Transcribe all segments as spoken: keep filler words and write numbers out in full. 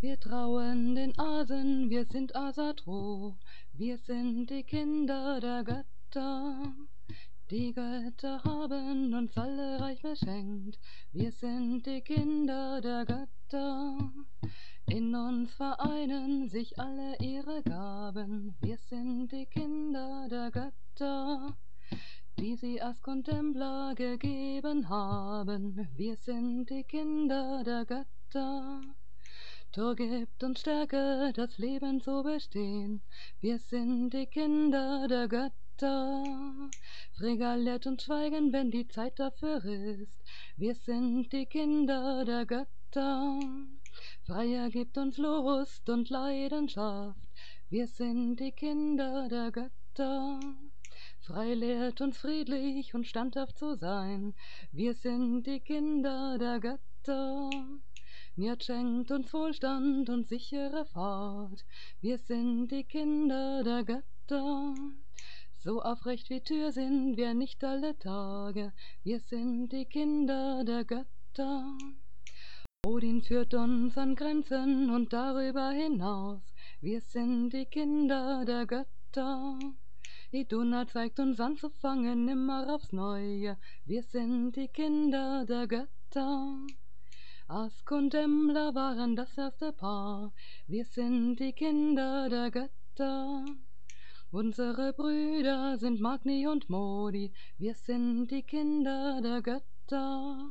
Wir trauen den Asen, wir sind Asatro, wir sind die Kinder der Götter. Die Götter haben uns alle reich beschenkt, wir sind die Kinder der Götter. In uns vereinen sich alle ihre Gaben, wir sind die Kinder der Götter, die sie als Contempla gegeben haben, wir sind die Kinder der Götter. Tor gibt uns Stärke, das Leben zu bestehen, wir sind die Kinder der Götter. Frigga lehrt uns schweigen, wenn die Zeit dafür ist, wir sind die Kinder der Götter. Freya gibt uns Lust und Leidenschaft, wir sind die Kinder der Götter. Frei lehrt uns friedlich und standhaft zu sein, wir sind die Kinder der Götter. Mir schenkt uns Wohlstand und sichere Fahrt, wir sind die Kinder der Götter. So aufrecht wie Tür sind wir nicht alle Tage, wir sind die Kinder der Götter. Odin führt uns an Grenzen und darüber hinaus, wir sind die Kinder der Götter. Iduna zeigt uns anzufangen immer aufs Neue, wir sind die Kinder der Götter. Ask und Embla waren das erste Paar, wir sind die Kinder der Götter. Unsere Brüder sind Magni und Modi, wir sind die Kinder der Götter.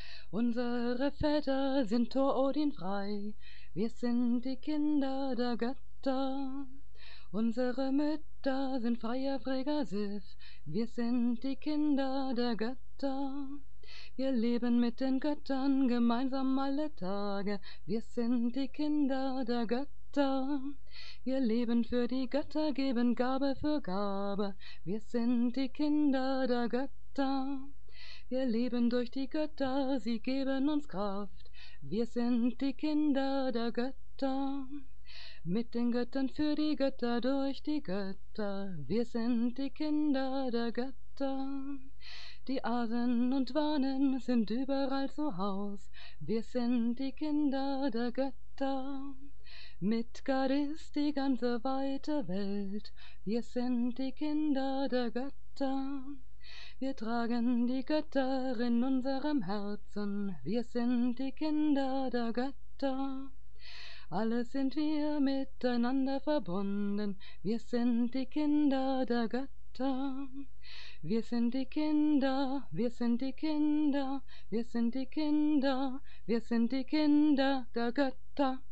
Unsere Väter sind Thor, Odin, Frey, wir sind die Kinder der Götter. Unsere Mütter sind Freya, Frigga, Sif, wir sind die Kinder der Götter. Wir leben mit den Göttern gemeinsam alle Tage, wir sind die Kinder der Götter. Wir leben für die Götter, geben Gabe für Gabe, wir sind die Kinder der Götter. Wir leben durch die Götter, sie geben uns Kraft, wir sind die Kinder der Götter. Mit den Göttern für die Götter, durch die Götter, wir sind die Kinder der Götter. Die Asen und Wanen sind überall zu Haus, wir sind die Kinder der Götter. Midgard ist die ganze weite Welt, wir sind die Kinder der Götter. Wir tragen die Götter in unserem Herzen, wir sind die Kinder der Götter. Alle sind wir miteinander verbunden, wir sind die Kinder der Götter. Wir sind die Kinder, wir sind die Kinder, wir sind die Kinder, wir sind die Kinder der Götter.